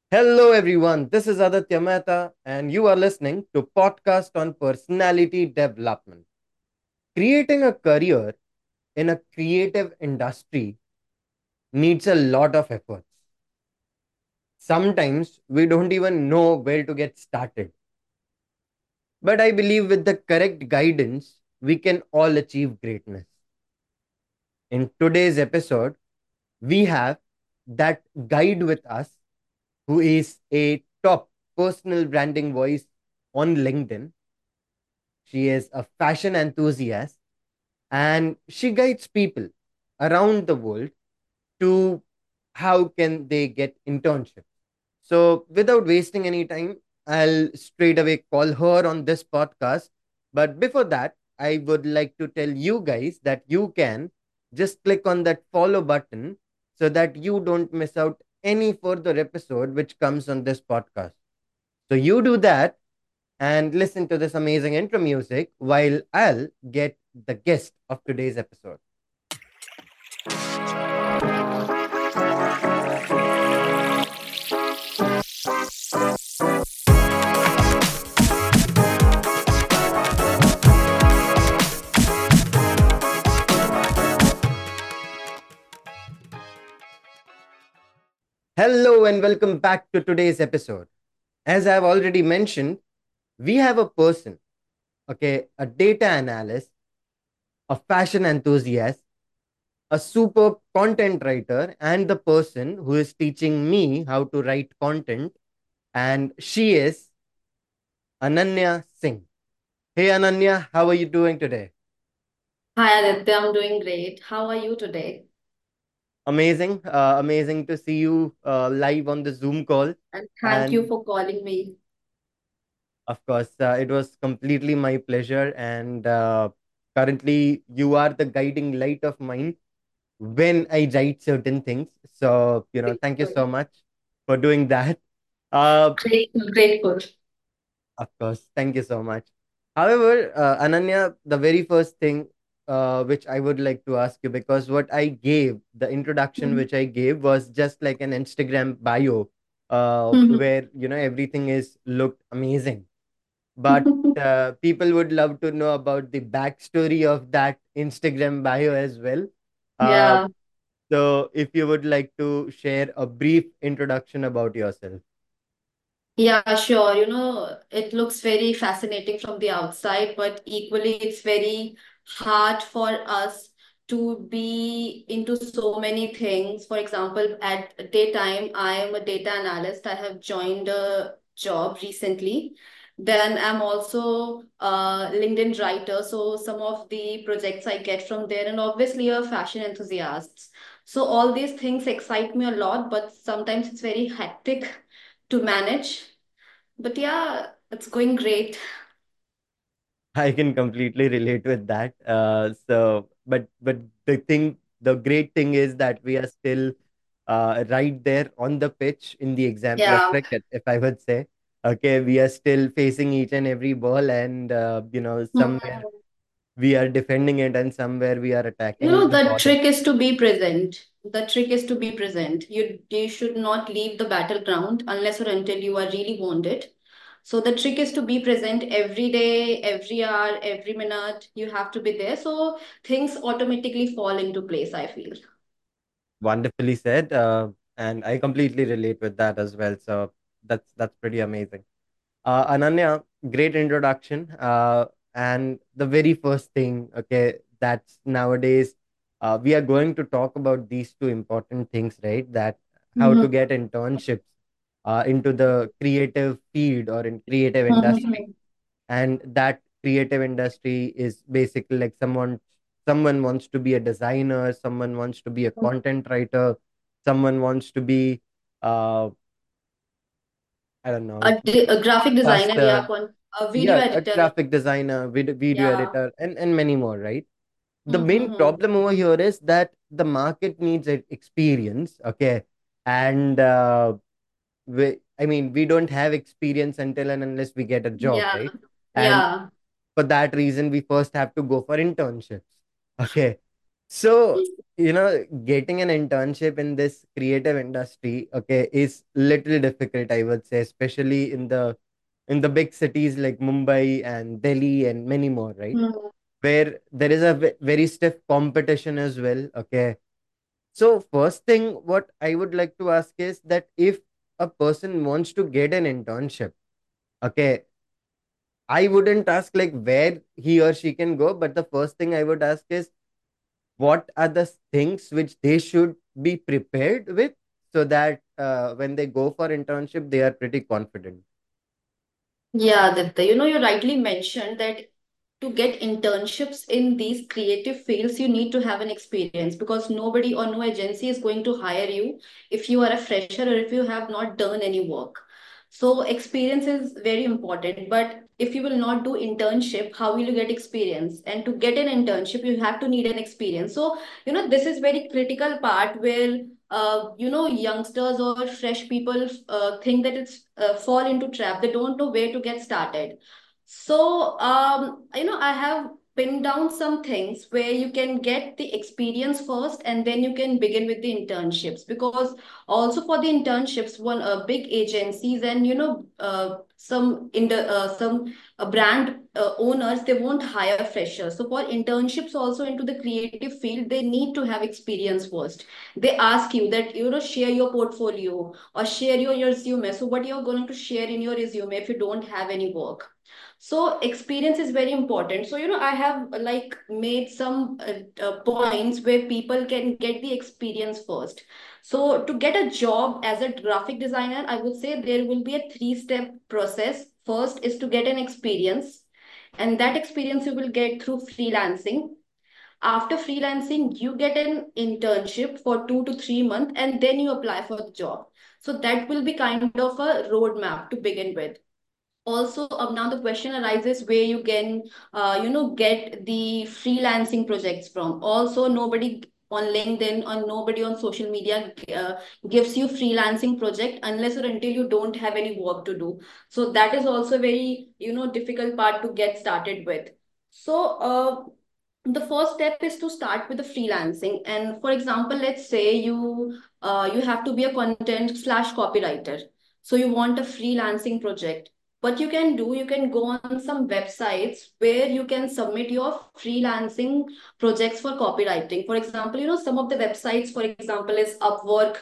Hello, everyone. This is Aditya Mehta, and you are listening to podcast on personality development. Creating a career in a creative industry needs a lot of efforts. Sometimes we don't even know where to get started. But I believe with the correct guidance, we can all achieve greatness. In today's episode, we have that guide with us who is a top personal branding voice on LinkedIn. She is a fashion enthusiast and she guides people around the world to how can they get internships. So without wasting any time, I'll straight away call her on this podcast. But before that, I would like to tell you guys that you can just click on that follow button so that you don't miss out any further episode which comes on this podcast. So you do that and listen to this amazing intro music while I'll get the guest of today's episode. Hello and welcome back to today's episode. As I've already mentioned, we have a person, okay, a data analyst, a fashion enthusiast, a superb content writer, and the person who is teaching me how to write content. And she is Ananya Singh. Hey Ananya, how are you doing today? Hi Aditya, I'm doing great. How are you today? Amazing, amazing to see you live on the Zoom call. And thank you And for calling me. of course, it was completely my pleasure. And currently, you are the guiding light of mine when I write certain things. So, thank you so Grateful. much for doing that. Uh, Grateful, grateful. of course, thank you so much. However, Ananya, the very first thing which I would like to ask you, because what I gave, the introduction Mhm. which I gave was just like an Instagram bio, where everything is looked amazing. But people would love to know about the backstory of that Instagram bio as well. Uh, Yeah. so, if you would like to share a brief introduction about yourself. Yeah, sure. It looks very fascinating from the outside, but equally it's very hard for us to be into so many things. For example, at daytime, I am a data analyst. I have joined a job recently. Then I'm also a LinkedIn writer, so some of the projects I get from there, and obviously a fashion enthusiast. So all these things excite me a lot, but sometimes it's very hectic to manage. But yeah, it's going great. I can completely relate with that. But the great thing is that we are still right there on the pitch in the example of Yeah. cricket, if I would say. Okay, we are still facing each and every ball, and somewhere Mhm. we are defending it, and somewhere we are attacking the The ball. trick is to be present. The trick is to be present. You should not leave the battleground unless or until you are really wounded. So the trick is to be present every day, every hour, every minute. You have to be there. So things automatically fall into place, I feel. Wonderfully said, and I completely relate with that as well. So that's pretty amazing. Ananya, great introduction. And the very first thing, okay, that's nowadays we are going to talk about these two important things, right? That how to Mhm. get internships into the creative field or in creative industry, Mhm. and that creative industry is basically like someone wants to be a designer, someone wants to be a content writer, someone wants to be I don't know, A graphic designer, yeah, faster. a video Yeah, a editor, graphic designer, video yeah. editor, and many more, right? The main Mm-hmm. problem over here is that the market needs experience, okay? And I mean, we don't have experience until and unless we get a job, Yeah, right? And yeah. for that reason, we first have to go for internships, okay? So, getting an internship in this creative industry, okay, is little difficult, I would say, especially in the big cities like Mumbai and Delhi and many more, right? Hmm. Where there is a very stiff competition as well. Okay. So, first thing, what I would like to ask is that if a person wants to get an internship, okay, I wouldn't ask like where he or she can go, but the first thing I would ask is what are the things which they should be prepared with so that when they go for internship, they are pretty confident. Yeah, Aditya, you rightly mentioned that to get internships in these creative fields, you need to have an experience because nobody or no agency is going to hire you if you are a fresher or if you have not done any work. So experience is very important. But if you will not do internship, how will you get experience? And to get an internship, you have to need an experience. So, this is very critical part where youngsters or fresh people think that it's fall into trap. They don't know where to get started. So, I have pinned down some things where you can get the experience first and then you can begin with the internships. Because also for the internships, one big agencies and some brand owners, they won't hire freshers. So for internships also into the creative field, they need to have experience first. They ask you that share your portfolio or share your resume. So what you're going to share in your resume if you don't have any work? So experience is very important. So I have like made some points where people can get the experience first. So to get a job as a graphic designer, I would say there will be a three-step process. First is to get an experience, and that experience you will get through freelancing. After freelancing, you get an internship for 2 to 3 months, and then you apply for the job. So that will be kind of a roadmap to begin with. Also, now the question arises where you can get the freelancing projects from. Also, nobody on LinkedIn or nobody on social media gives you freelancing project unless or until you don't have any work to do. So that is also a very difficult part to get started with. So the first step is to start with the freelancing. And for example, let's say you have to be a content slash copywriter. So you want a freelancing project. What you can do, you can go on some websites where you can submit your freelancing projects for copywriting. For example, some of the websites, for example, is Upwork.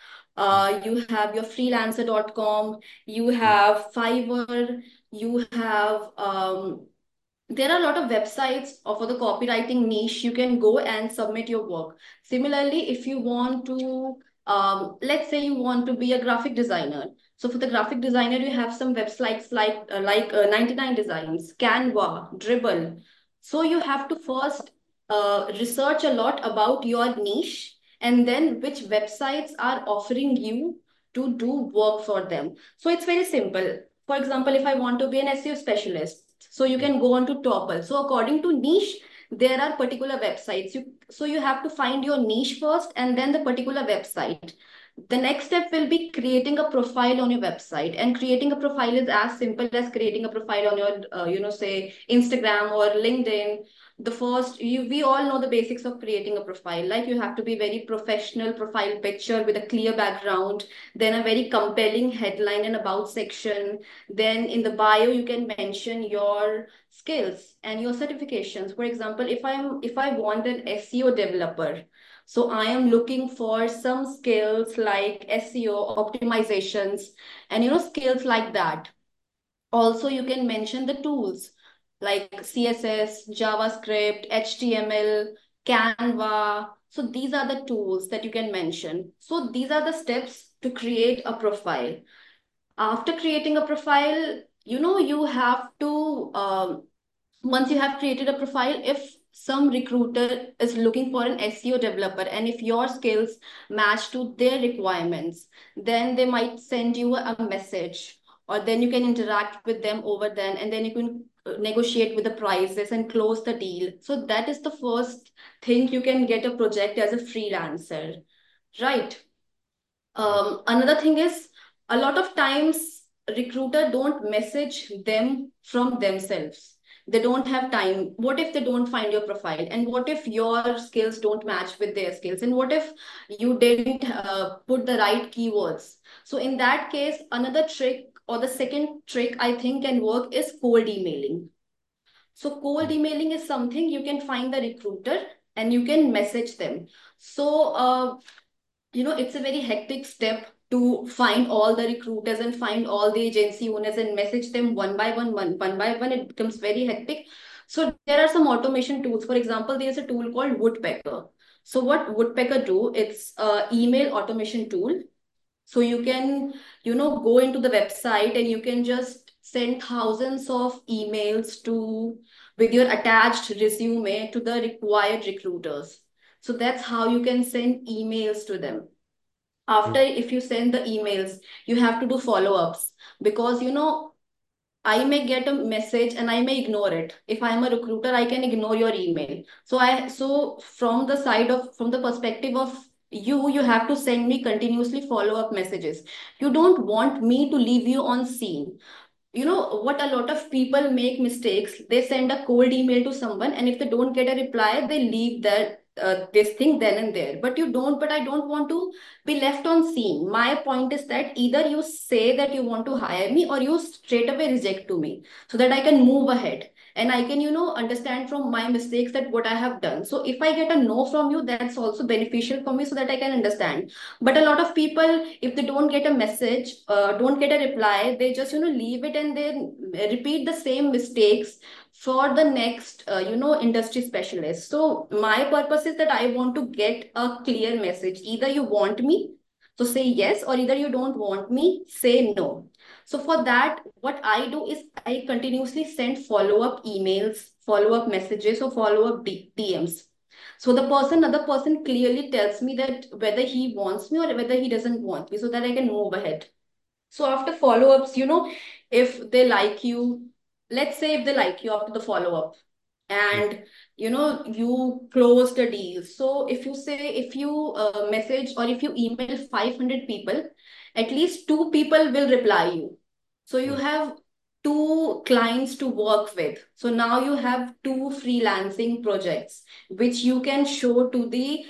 You have your freelancer.com, you have Fiverr, you have there are a lot of websites for the copywriting niche. You can go and submit your work. Similarly, if you want to let's say you want to be a graphic designer. So for the graphic designer, you have some websites like 99 Designs, Canva, Dribble. So you have to first research a lot about your niche and then which websites are offering you to do work for them. So it's very simple. For example, if I want to be an SEO specialist, so you can go on to Topple. So according to niche, there are particular websites. So you have to find your niche first and then the particular website. The next step will be creating a profile on your website. And creating a profile is as simple as creating a profile on your, say Instagram or LinkedIn. The first, we all know the basics of creating a profile. Like you have to be very professional profile picture with a clear background, then a very compelling headline and about section. Then in the bio, you can mention your skills and your certifications. For example, if I want an SEO developer, so I am looking for some skills like SEO optimizations and skills like that. Also, you can mention the tools like CSS, JavaScript, HTML, Canva. So these are the tools that you can mention. So these are the steps to create a profile. After creating a profile, you have to once you have created a profile, if some recruiter is looking for an SEO developer and if your skills match to their requirements, then they might send you a message, or then you can interact with them over then, and then you can negotiate with the prices and close the deal. So that is the first thing you can get a project as a freelancer, right? Right. Another thing is a lot of times recruiter don't message them from themselves. They don't have time. What if they don't find your profile? And what if your skills don't match with their skills? And what if you didn't put the right keywords? So in that case, another trick, or the second trick I think can work, is cold emailing. So cold Mm. emailing is something you can find the recruiter and you can message them. So it's a very hectic step to find all the recruiters and find all the agency owners and message them one by one. It becomes very hectic. So there are some automation tools. For example, there's a tool called Woodpecker. So what Woodpecker do, it's a email automation tool. So you can, go into the website and you can just send thousands of emails to with your attached resume to the required recruiters. So that's how you can send emails to them. After, Mm. if you send the emails, you have to do follow-ups, because I may get a message and I may ignore it. If I'm a recruiter, I can ignore your email. So from the side of, from the perspective of you have to send me continuously follow-up messages. You don't want me to leave you on scene. You know what, a lot of people make mistakes. They send a cold email to someone, and if they don't get a reply, they leave that this thing then and there. But I don't want to be left on scene. My point is that either you say that you want to hire me, or you straight away reject to me, so that I can move ahead and I can, understand from my mistakes that what I have done. So if I get a no from you, that's also beneficial for me, so that I can understand. But a lot of people, if they don't get a message, don't get a reply, they just, leave it and then repeat the same mistakes for the next, industry specialist. So my purpose is that I want to get a clear message. Either you want me, so say yes, or either you don't want me, say no. So for that, what I do is I continuously send follow-up emails, follow-up messages, or follow-up DMs. So the person, other person clearly tells me that whether he wants me or whether he doesn't want me, so that I can move ahead. So after follow-ups, if they like you, let's say if they like you after the follow-up, Mm. and you close the deal. So if you message or if you email 500 people, at least two people will reply you. So you Mm. have two clients to work with. So now you have two freelancing projects which you can show to the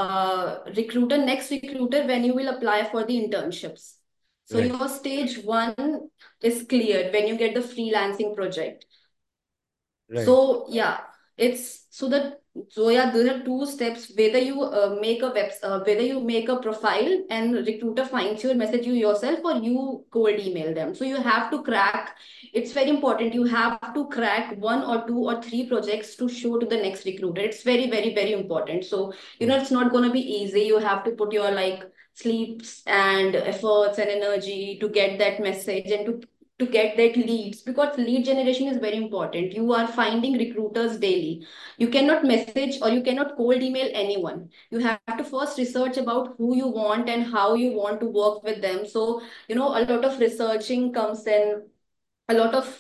next recruiter, when you will apply for the internships. So Right. your stage one is cleared when you get the freelancing project. Right. So yeah, it's so that so yeah, those are two steps. Whether you whether you make a profile and recruiter finds your message you yourself, or you cold email them. So you have to crack. It's very important. You have to crack one or two or three projects to show to the next recruiter. It's very very very important. So Mm. it's not gonna be easy. You have to put your like sleeps and efforts and energy to get that message and to get that leads, because lead generation is very important. You are finding recruiters daily. You cannot message or you cannot cold email anyone. You have to first research about who you want and how you want to work with them. So a lot of researching comes in, a lot of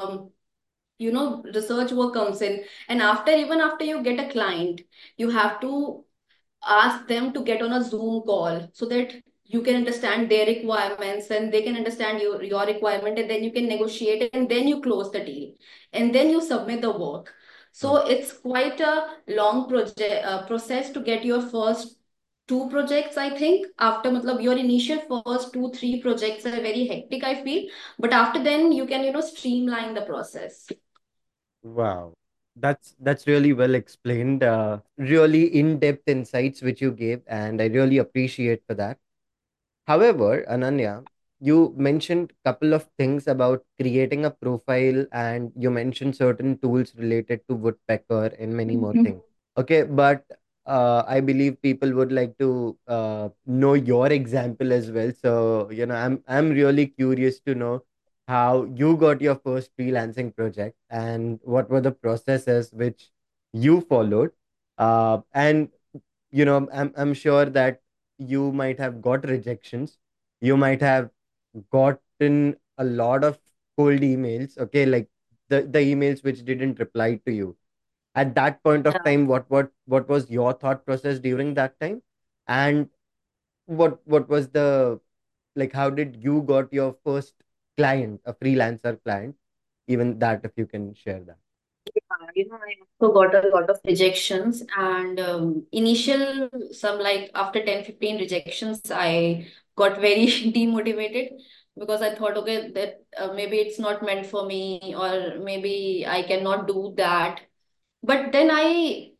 research work comes in. And even after you get a client, you have to ask them to get on a Zoom call, so that you can understand their requirements and they can understand your requirement, and then you can negotiate, and then you close the deal, and then you submit the work. So Mm. it's quite a long process to get your first two projects. I think after matlab, your initial first two three projects are very hectic, I feel, but after then you can streamline the process. Wow. That's really well explained. Really in-depth insights which you gave, and I really appreciate for that. However, Ananya, you mentioned couple of things about creating a profile, and you mentioned certain tools related to Woodpecker and many more things. Okay, but I believe people would like to know your example as well. So, I'm really curious to know how you got your first freelancing project and what were the processes which you followed. And I'm sure that you might have got rejections. You might have gotten a lot of cold emails. Okay, like the emails which didn't reply to you at that point of Yeah. time. What was your thought process during that time, and what was the, like, how did you got your first client, a freelancer client, even that if you can share that. I also got a lot of rejections, and initial some like after 10, 15 rejections, I got very demotivated because I thought, okay, that maybe it's not meant for me, or maybe I cannot do that. But then I,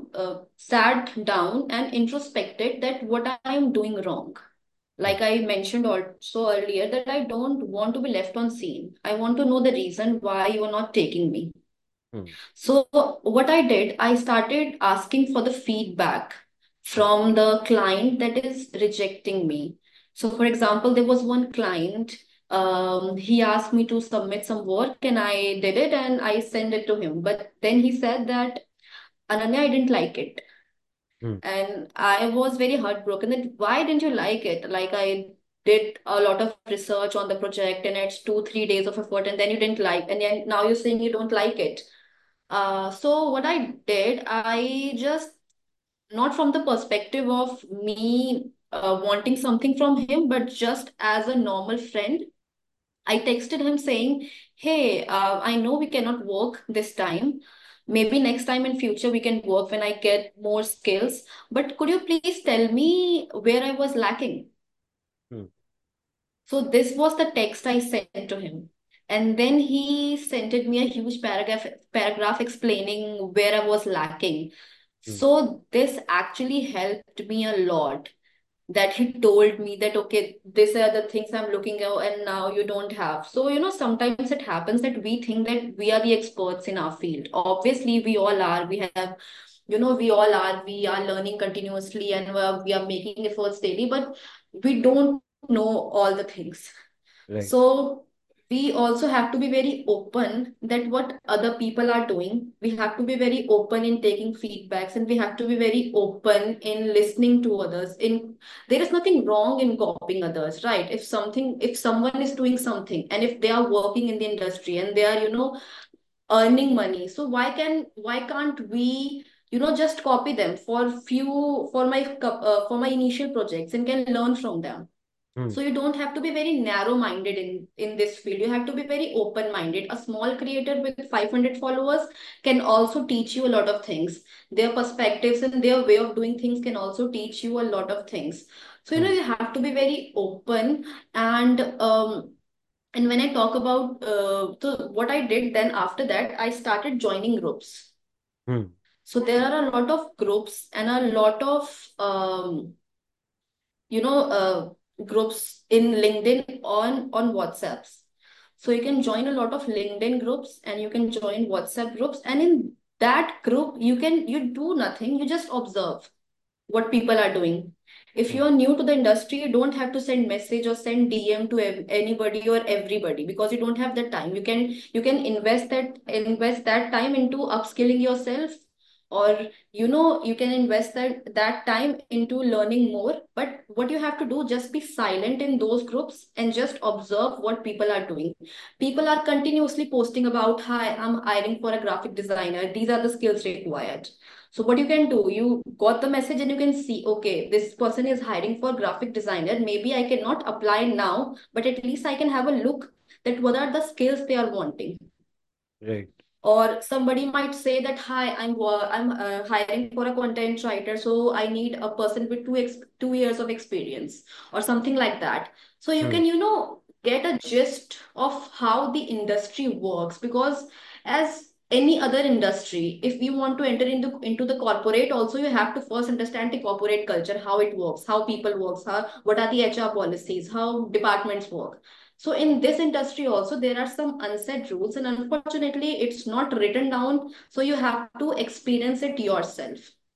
sat down and introspected that what I am doing wrong. Hmm. Like I mentioned also earlier, that I don't want to be left on scene. I want to know the reason why you are not taking me. Hmm. So what I did, I started asking for the feedback Hmm. from the client that is rejecting me. So for example, there was one client, he asked me to submit some work and I did it and I sent it to him. But then he said that, Ananya, I didn't like it. Hmm. And I was very heartbroken that why didn't you like it? Like I did a lot of research on the project and it's 2, 3 days of effort and then you didn't like, and then now you're saying you don't like it. So what I did, I just, not from the perspective of me wanting something from him, but just as a normal friend, I texted him saying, "Hey, I know we cannot work this time. Maybe next time in future we can work when I get more skills. But could you please tell me where I was lacking?" Hmm. So this was the text I sent to him. And then he sent me a huge paragraph explaining where I was lacking. Hmm. So this actually helped me a lot. That he told me that, okay, these are the things I'm looking at and now you don't have. So, sometimes it happens that we think that we are the experts in our field. Obviously, we all are. We have, we are learning continuously and we are making efforts daily, but we don't know all the things. Right. So we also have to be very open that what other people are doing. We have to be very open in taking feedbacks and we have to be very open in listening to others. In There is nothing wrong in copying others, right? If someone is doing something and if they are working in the industry and they are, earning money, so why can't we, just copy them for my initial projects and can learn from them. Hmm. So you don't have to be very narrow minded in this field. You have to be very open minded. A small creator with 500 followers can also teach you a lot of things. Their perspectives and their way of doing things can also teach you a lot of things. So Hmm. you have to be very open. And um and when I talk about so what I did then after that, I started joining groups. Hmm. So there are a lot of groups and a lot of you know groups in LinkedIn on WhatsApps. So you can join a lot of LinkedIn groups and you can join WhatsApp groups, and in that group you do nothing, you just observe what people are doing. If Hmm. you are new to the industry, you don't have to send message or send DM to anybody or everybody, because you don't have the time. You can invest that time into upskilling yourself, or you can invest that time into learning more. But what you have to do, just be silent in those groups and just observe what people are doing. People are continuously posting about, "Hi, I'm hiring for a graphic designer. These are the skills required." So what you can do, you got the message and you can see, okay, this person is hiring for graphic designer. Maybe I cannot apply now, but at least I can have a look that what are the skills they are wanting. Right. Or somebody might say that, "Hi, I'm hiring for a content writer, so I need a person with 2 years of experience," or something like that. So you Hmm. can, get a gist of how the industry works, because as any other industry, if you want to enter into the corporate also, you have to first understand the corporate culture, how it works, how people works, how what are the HR policies, how departments work. So in this industry also there are some unsaid rules, and unfortunately it's not written down. So you have to experience it yourself.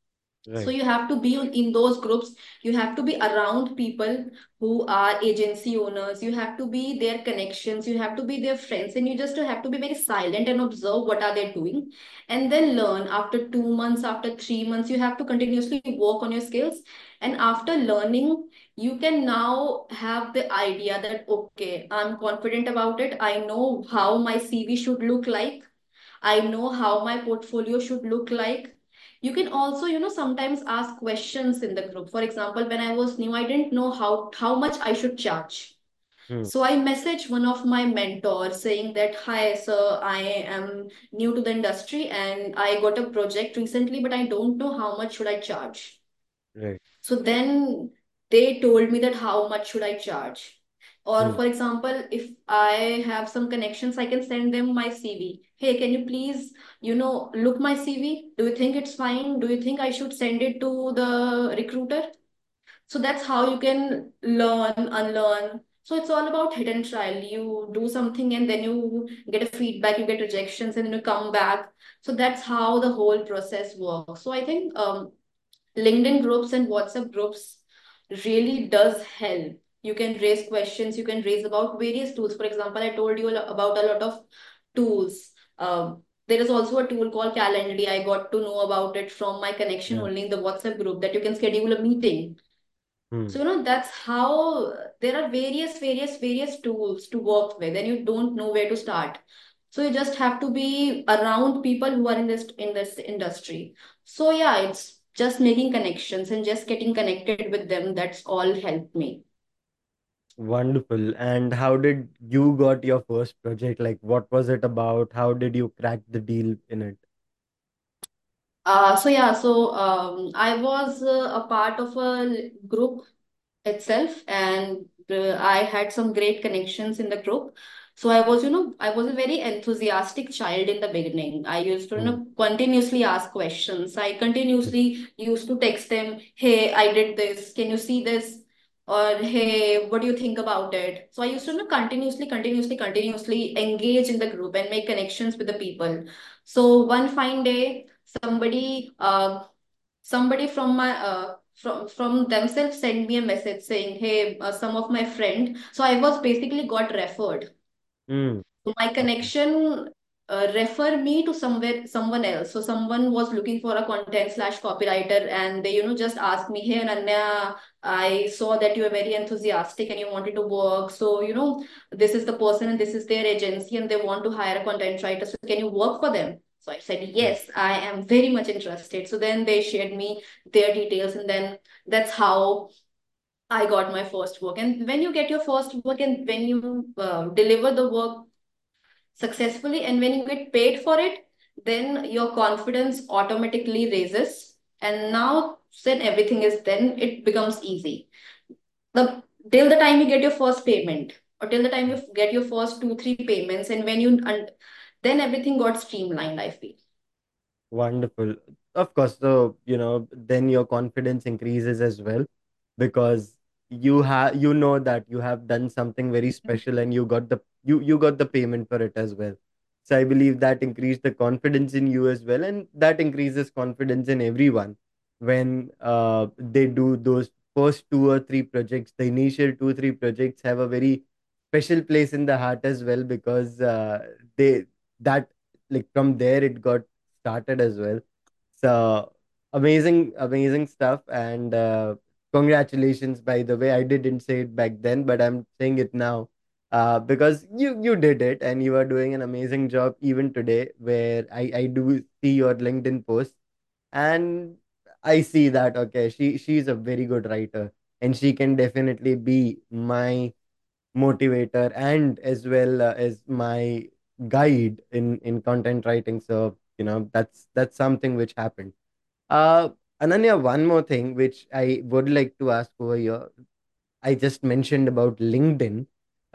So Right. you have to be in those groups. You have to be around people who are agency owners. You have to be their connections. You have to be their friends, and you just have to be very silent and observe what are they doing, and then learn. After 2 months, after 3 months, you have to continuously work on your skills. And after learning, you can now have the idea that, okay, I'm confident about it. I know how my CV should look like. I know how my portfolio should look like. You can also, sometimes ask questions in the group. For example, when I was new, I didn't know how much I should charge. Hmm. So I messaged one of my mentors saying that, hi, sir, I am new to the industry and I got a project recently, but I don't know how much should I charge. Right. So then they told me that how much should I charge? Or Hmm. for example, if I have some connections, I can send them my CV. Hey, can you please, look my CV? Do you think it's fine? Do you think I should send it to the recruiter? So that's how you can learn, unlearn. So it's all about hidden trial. You do something and then you get a feedback, you get rejections, and then you come back. So that's how the whole process works. So I think LinkedIn groups and WhatsApp groups really does help. You can raise questions, you can raise about various tools. For example, I told you about a lot of tools. There is also a tool called Calendly. I got to know about it from my connection Yeah. only in the WhatsApp group, that you can schedule a meeting. Hmm. So, that's how there are various tools to work with, and you don't know where to start. So you just have to be around people who are in this industry. So yeah, it's just making connections and just getting connected with them. That's all helped me. Wonderful. And how did you got your first project? Like, what was it about? How did you crack the deal in it? So I was a part of a group itself, and I had some great connections in the group. So I was a very enthusiastic child in the beginning. I used to, Hmm. continuously ask questions. I continuously used to text them, hey, I did this, can you see this? Or hey, what do you think about it? So I used to, continuously engage in the group and make connections with the people. So one fine day, somebody from themselves sent me a message saying, hey, some of my friend. So I was basically got referred. Hmm. So my Okay. connection refer me to someone else. So someone was looking for a content slash copywriter, and they just asked me, hey Ananya, I saw that you are very enthusiastic and you wanted to work. So this is the person and this is their agency and they want to hire a content writer. So can you work for them? So I said, Hmm. yes, I am very much interested. So then they shared me their details, and then that's how I got my first work. And when you get your first work and when you deliver the work successfully and when you get paid for it, then your confidence automatically raises. And now, then everything is, then it becomes easy. The Till the time you get your first payment, or till the time you get your first two, three payments, and then everything got streamlined, I feel. Wonderful. Of course, so then your confidence increases as well because you know that you have done something very special and you got the payment for it as well. So I believe that increased the confidence in you as well, and that increases confidence in everyone when they do those first two or three projects. The initial two, three projects have a very special place in the heart as well because they that like from there it got started as well. So amazing stuff. And congratulations, by the way. I didn't say it back then, but I'm saying it now because you did it and you are doing an amazing job even today. Where I do see your LinkedIn posts and I see that okay, she's a very good writer and she can definitely be my motivator and as well as my guide in content writing. So that's something which happened. uh Ananya, one more thing which I would like to ask over here. I just mentioned about LinkedIn.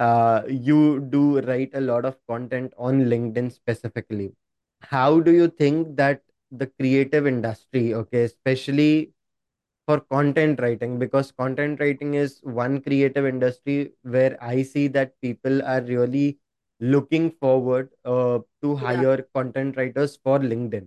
You do write a lot of content on LinkedIn specifically. How do you think that the creative industry, okay, especially for content writing, because content writing is one creative industry where I see that people are really looking forward to Yeah. hire content writers for LinkedIn.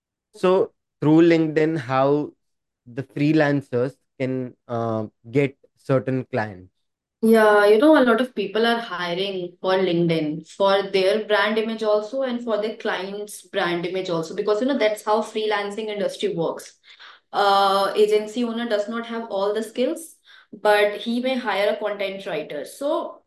So through LinkedIn, how the freelancers can get certain clients. Yeah, a lot of people are hiring for LinkedIn for their brand image also and for their clients' brand image also, because that's how freelancing industry works. Agency owner does not have all the skills, but he may hire a content writer. So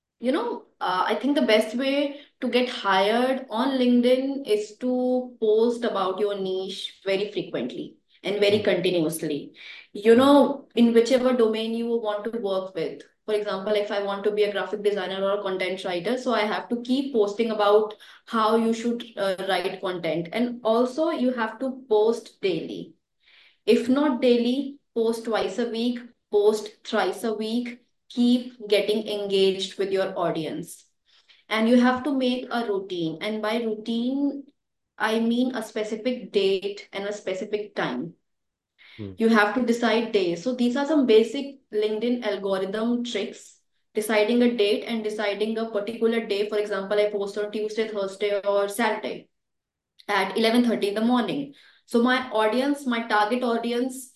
I think the best way to get hired on LinkedIn is to post about your niche very frequently and very Hmm, continuously. hmm, In whichever domain you want to work with. For example, if I want to be a graphic designer or a content writer, so I have to keep posting about how you should write content. And also, you have to post daily. If not daily, post twice a week, post thrice a week, keep getting engaged with your audience. And you have to make a routine. And by routine, I mean a specific date and a specific time. Hmm. You have to decide days. So these are some basic LinkedIn algorithm tricks. Deciding a date and deciding a particular day. For example, I post on Tuesday, Thursday, or Saturday at 11:30 in the morning. So my audience, my target audience,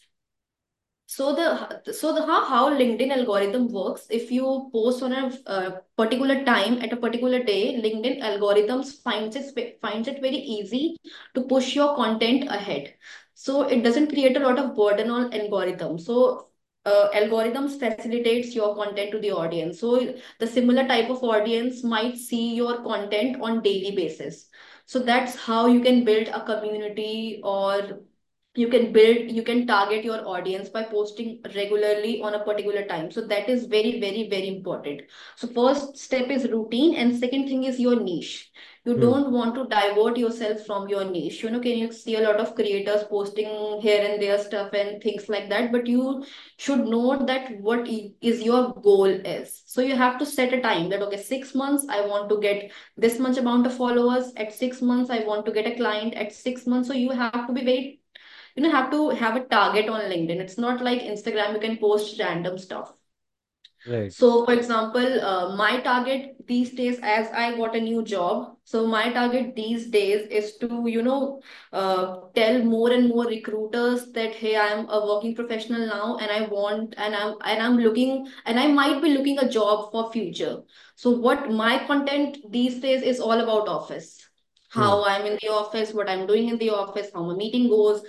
how LinkedIn algorithm works, if you post on a particular time at a particular day, LinkedIn algorithms finds it very easy to push your content ahead. So it doesn't create a lot of burden on algorithms. So algorithms facilitates your content to the audience. So the similar type of audience might see your content on daily basis. So that's how you can build a community, or you can target your audience by posting regularly on a particular time. So that is very, very, very important. So first step is routine, and second thing is your niche. You Hmm. don't want to divert yourself from your niche. Can you see a lot of creators posting here and there stuff and things like that, but you should know that what is your goal is. So you have to set a time that, okay, 6 months I want to get this much amount of followers, at 6 months I want to get a client, at 6 months. So you have to be very, have to have a target on LinkedIn. It's not like Instagram, you can post random stuff. Right. So, for example, my target these days, as I got a new job, so my target these days is to, tell more and more recruiters that, hey, I'm a working professional now, and I want, and I'm looking, and I might be looking a job for future. So, what my content these days is all about office, Hmm. how I'm in the office, what I'm doing in the office, how my meeting goes.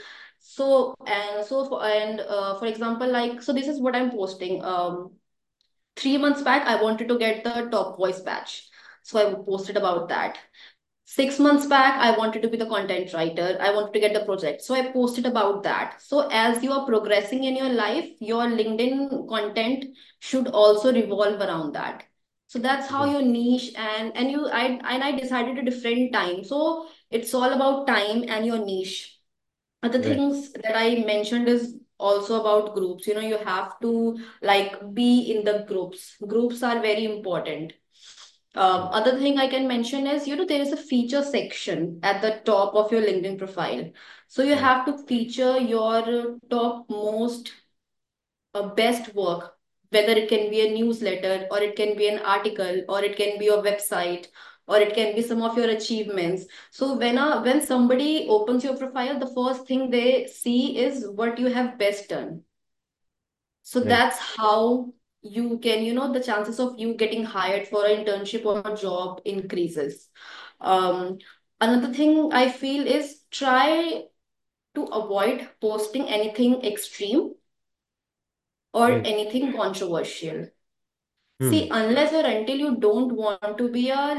For example, like, so this is what I'm posting. 3 months back, I wanted to get the top voice badge. So I posted about that. 6 months back, I wanted to be the content writer. I wanted to get the project. So I posted about that. So as you are progressing in your life, your LinkedIn content should also revolve around that. So that's how Right. your niche, and I decided a different time. So it's all about time and your niche. Other Right. things that I mentioned is also about groups. You have to like be in the groups. Groups are very important. Hmm. Other thing I can mention is, there is a feature section at the top of your LinkedIn profile. So you Right. have to feature your top most best work, whether it can be a newsletter, or it can be an article, or it can be your website, or it can be some of your achievements. So when somebody opens your profile, the first thing they see is what you have best done. So Right. that's how you can, the chances of you getting hired for an internship or job increases. Um, Another thing I feel is try to avoid posting anything extreme or Right. anything controversial. Hmm. See, unless or until you don't want to be a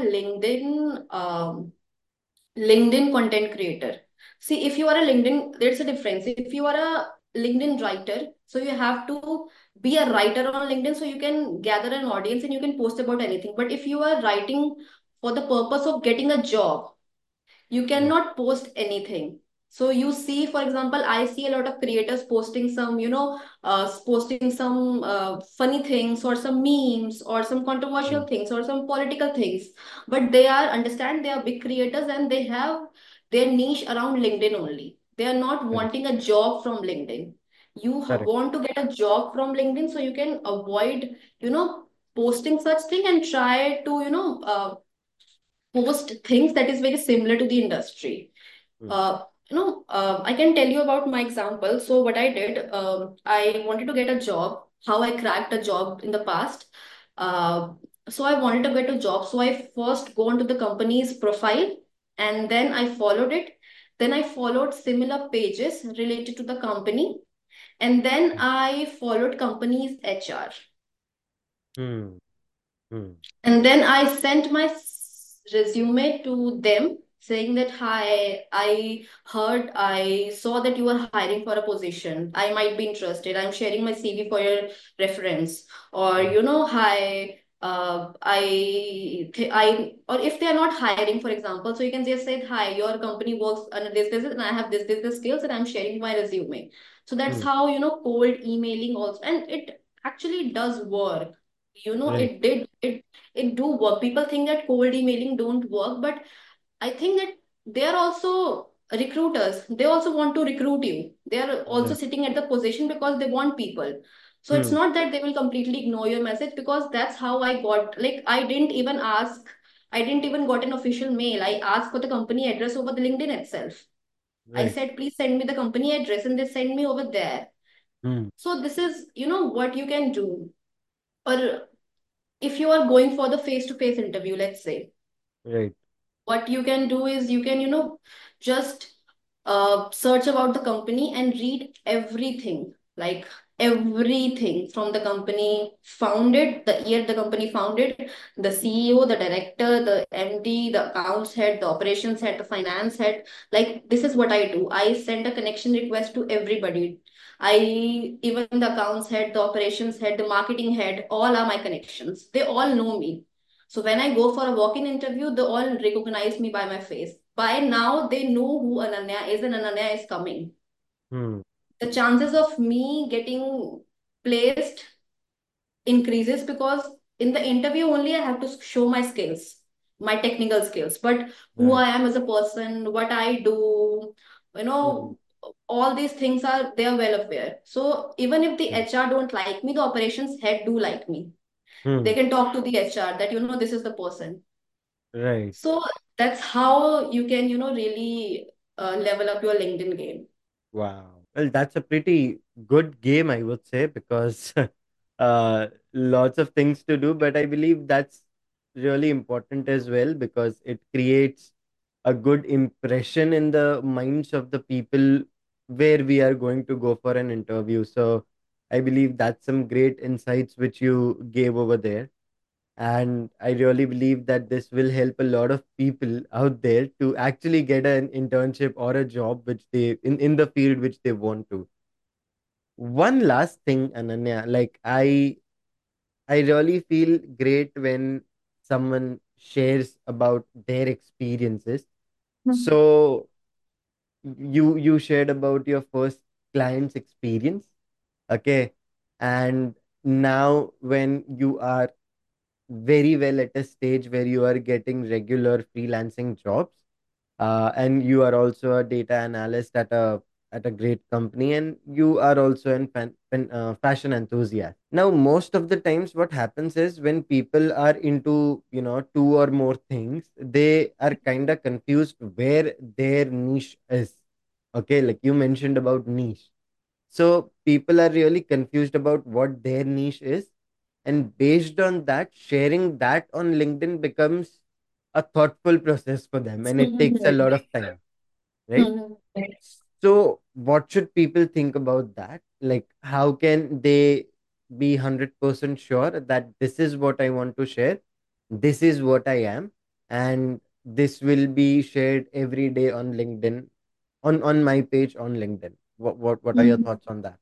LinkedIn content creator. See, if you are a LinkedIn, there's a difference. If you are a LinkedIn writer, so you have to be a writer on LinkedIn so you can gather an audience and you can post about anything. But if you are writing for the purpose of getting a job, you Right. cannot post anything. So you see, for example, I see a lot of creators posting some, posting some funny things or some memes or some Hmm. controversial things or some political things. But they are, understand, they are big creators and they have their niche around LinkedIn only. They are not Correct. wanting a job from LinkedIn. You Correct. want to get a job from LinkedIn, so you can avoid, posting such thing and try to, post things that is very similar to the industry. Hmm. I can tell you about my example. So what I did, I wanted to get a job. How I cracked a job in the past. Uh, so I wanted to get a job. So I first go onto the company's profile, and then I followed it. Then I followed similar pages related to the company, and then I followed company's HR. Hmm. Hmm. And then I sent my resume to them. saying that, hi, I saw that you are hiring for a position. I might be interested. I'm sharing my CV for your reference. Or, mm, hi, or if they are not hiring, for example, so you can just say, hi, your company works on this, and I have this skills, and I'm sharing my resume. So that's mm, how, cold emailing also, and it actually does work. right. It do work. People think that cold emailing don't work, but I think that they are also recruiters. They also want to recruit you. They are also Right. sitting at the position because they want people. So it's Hmm. not that they will completely ignore your message, because that's how I got, like, I didn't even got an official mail. I asked for the company address over the LinkedIn itself. I Right. said, please send me the company address, and they send me over there. Hmm. So this is, what you can do. Or if you are going for the face-to-face interview, let's say, Right. what you can do is you can, just search about the company and read everything, like everything from the company founded, the year the company founded, the CEO, the director, the MD, the accounts head, the operations head, the finance head. Like, this is what I do. I send a connection request to everybody. Even the accounts head, the operations head, the marketing head, all are my connections. They all know me. So when I go for a walk-in interview, they all recognize me by my face. By now, they know who Ananya is, and Ananya is coming. Hmm. The chances of me getting placed increases, because in the interview only I have to show my skills, my technical skills, but who Right. I am as a person, what I do, you Hmm. know, all these things are they are well aware. So even if the Hmm. HR don't like me, the operations head do like me. They Hmm. can talk to the HR that, this is the person. Right. So that's how you can, really level up your LinkedIn game. Wow. Well, that's a pretty good game, I would say, because lots of things to do. But I believe that's really important as well because it creates a good impression in the minds of the people where we are going to go for an interview. So I believe that's some great insights which you gave over there. And I really believe that this will help a lot of people out there to actually get an internship or a job which they in the field which they want to. One last thing, Ananya, like I really feel great when someone shares about their experiences. Mhm. So you shared about your first client's experience, okay, and now when you are very well at a stage where you are getting regular freelancing jobs, and you are also a data analyst at a great company, and you are also an fashion enthusiast. Now most of the times what happens is when people are into two or more things, they are kind of confused where their niche is. Okay, like you mentioned about niche, so people are really confused about what their niche is. And based on that, sharing that on LinkedIn becomes a thoughtful process for them and it takes a lot of time, right? Mhm. So, what should people think about that? Like, how can they be 100% sure that this is what I want to share, this is what I am, and this will be shared every day on LinkedIn, on my page on LinkedIn? What are your Mhm. thoughts on that?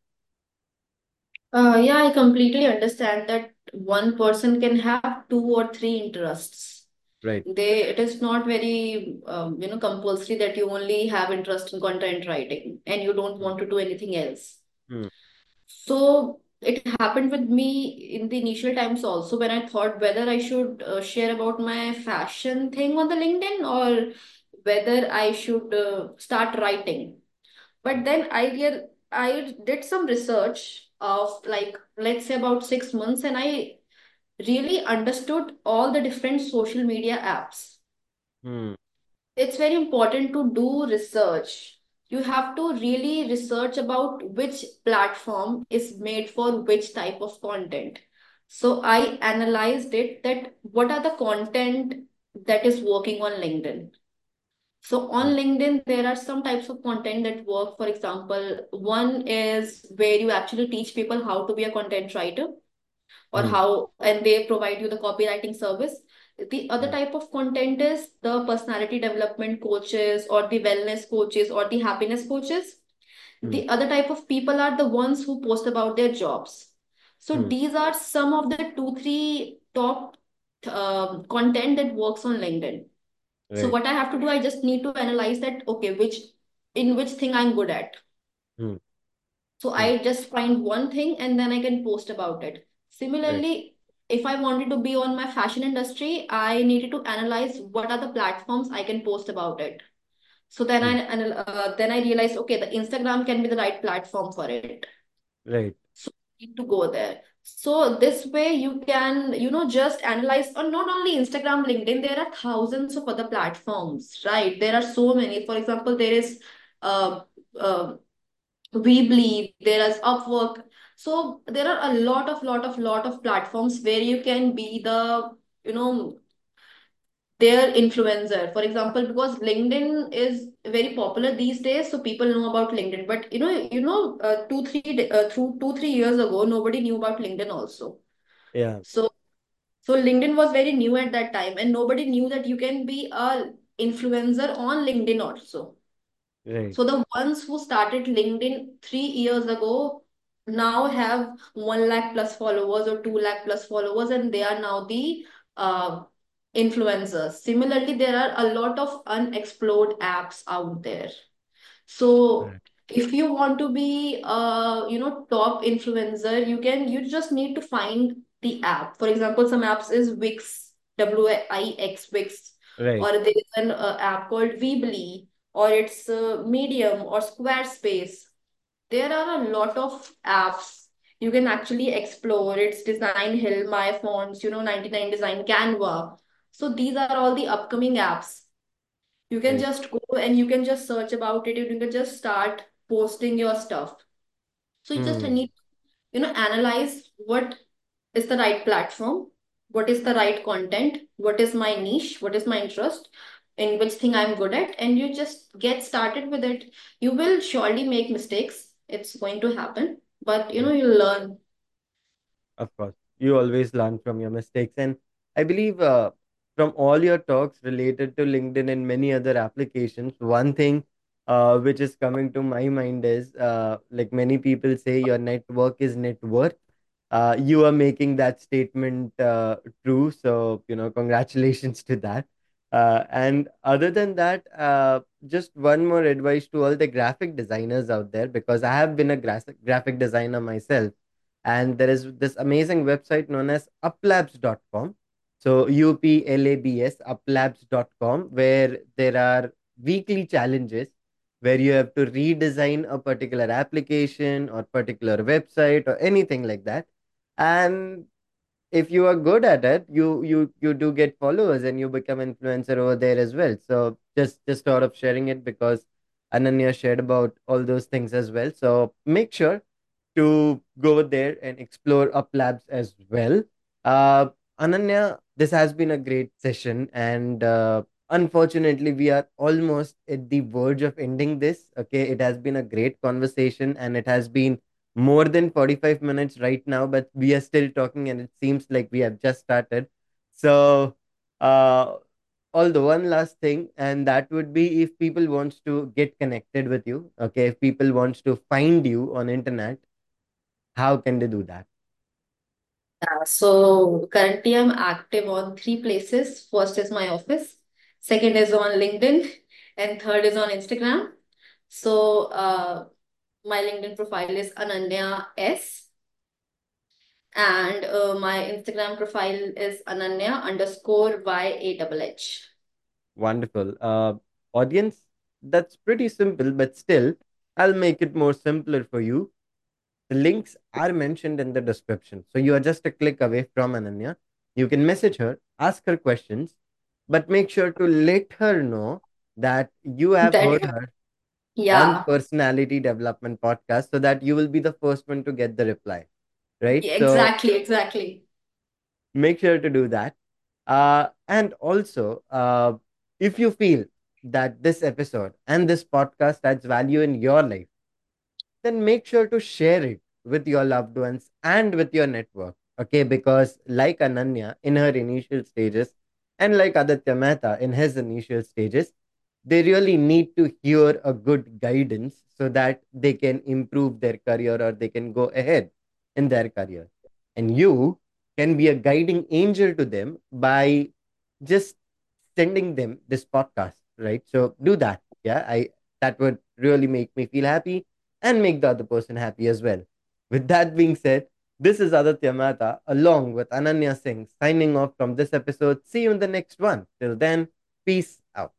Yeah, I completely understand that one person can have two or three interests. Right. It is not very, compulsory that you only have interest in content writing and you don't Hmm. want to do anything else. Hmm. So it happened with me in the initial times also, when I thought whether I should share about my fashion thing on the LinkedIn, or whether I should start writing. But then I did some research of, like, let's say about 6 months, and I really understood all the different social media apps. Hmm. It's very important to do research. You have to really research about which platform is made for which type of content. So I analyzed it, that what are the content that is working on LinkedIn. So Hmm. on LinkedIn, there are some types of content that work. For example, one is where you actually teach people how to be a content writer, or Hmm. how, and they provide you the copywriting service. The other mm, type of content is the personality development coaches or the wellness coaches or the happiness coaches. mm, The other type of people are the ones who post about their jobs. So mm. these are some of the two, three top content that works on LinkedIn. So Right. what I have to do, I just need to analyze that, okay, which thing I'm good at. Mm, So mm. I just find one thing and then I can post about it. Right. Similarly, if I wanted to be on my fashion industry, I needed to analyze what are the platforms I can post about it. So then Mm, then I realized, okay, the Instagram can be the right platform for it. right. So you need to go there. So this way you can, just analyze, or not only Instagram, LinkedIn, there are thousands of other platforms, right? There are so many. For example, there is uh, uh, Weebly, there is Upwork. So there are a lot of platforms where you can be the, you know, their influencer. For example, because LinkedIn is very popular these days, so people know about LinkedIn. But 2 3 years ago, nobody knew about LinkedIn also. Yeah. So LinkedIn was very new at that time, and nobody knew that you can be a influencer on LinkedIn also. Right. So the ones who started LinkedIn 3 years ago now have 1 lakh plus followers or 2 lakh plus followers, and they are now the uh, influencers. Similarly, there are a lot of unexplored apps out there. So Right. if you want to be top influencer, you just need to find the app. For example, some apps is Wix, Wix, Wix, Right. or there is an app called Weebly, or it's Medium or Squarespace. There are a lot of apps you can actually explore. It's Design Hill, My Fonts, 99 Design, Canva. So these are all the upcoming apps. You can Right. just go and you can just search about it. You can just start posting your stuff. So you just Hmm. need, analyze what is the right platform, what is the right content, what is my niche, what is my interest, in which thing I'm good at, and you just get started with it. You will surely make mistakes. It's going to happen, but Right. you'll learn. Of course, you always learn from your mistakes. And I believe from all your talks related to LinkedIn and many other applications, one thing which is coming to my mind is like many people say, your network is net worth. You are making that statement true. So, congratulations to that. And other than that, just one more advice to all the graphic designers out there, because I have been a graphic designer myself, and there is this amazing website known as uplabs.com. So UPLABS, uplabs.com, where there are weekly challenges where you have to redesign a particular application or particular website or anything like that. And if you are good at it, you do get followers and you become influencer over there as well. So just sort of sharing it because Ananya shared about all those things as well. So make sure to go there and explore Up Labs as well. Uh, Ananya, this has been a great session, and unfortunately, we are almost at the verge of ending this. Okay, it has been a great conversation, and it has been more than 45 minutes right now, but we are still talking, and it seems like we have just started. So, uh, although one last thing, and that would be if people wants to get connected with you, okay, if people wants to find you on internet, how can they do that? Yeah, so currently I'm active on three places. First is my office, second is on LinkedIn, and third is on Instagram. So my LinkedIn profile is Ananya S, and my Instagram profile is Ananya underscore YAHH. Wonderful. Audience, that's pretty simple, but still, I'll make it more simpler for you. The links are mentioned in the description. So you are just a click away from Ananya. You can message her, ask her questions, but make sure to let her know that you have That, heard her on yeah, Personality Development Podcast, so that you will be the first one to get the reply, right? yeah, So exactly. make sure to do that. And also, if you feel that this episode and this podcast adds value in your life, then make sure to share it with your loved ones and with your network. Okay, because like Ananya in her initial stages, And like Aditya Mehta in his initial stages, they really need to hear a good guidance so that they can improve their career or they can go ahead in their career. And you can be a guiding angel to them by just sending them this podcast, right? So do that. Yeah, I that would really make me feel happy and make the other person happy as well. With that being said, this is Aditya Mehta along with Ananya Singh signing off from this episode. See you in the next one. Till then, peace out.